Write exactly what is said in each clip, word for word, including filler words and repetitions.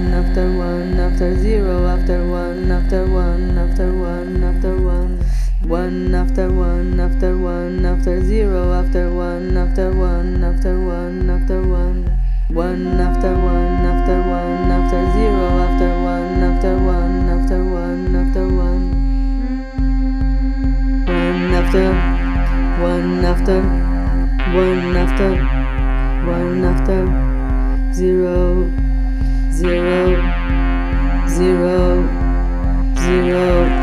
one, after one, after zero, after one, after one, after one, after one, one after one, after one, after zero, after one, after one, after one, after one, one after one, after one, after zero, after one, after one, after one, after one, one after one, after one, after one, after zero, zero, zero, zero.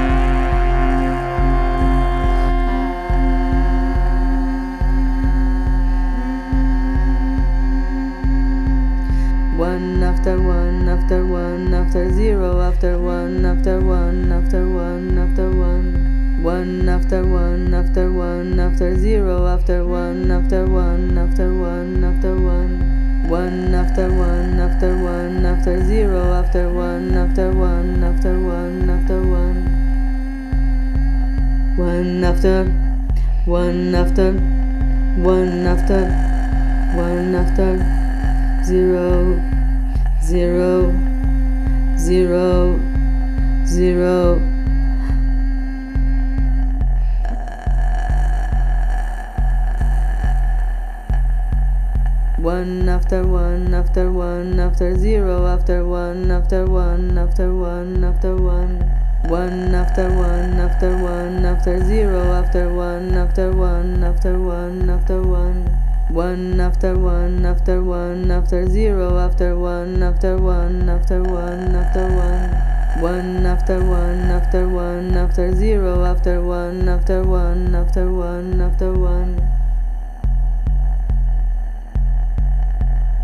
One after one, after one, after zero, after one, after one, after one, after one, one after one, after one, after zero, after one, after one, after one, after one, one after one, after one, after zero, after one, after one, after one, after one, one after one, after one, after one, after zero, zero, zero, zero. One after one, after one, after zero, after one, after one, after one, after one, one after one, after one, after zero, after one, after one, after one, after one, one after one, after one, after zero, after one, after one, after one, after one, one after one, after one, after zero, after one, after one, after one, after one.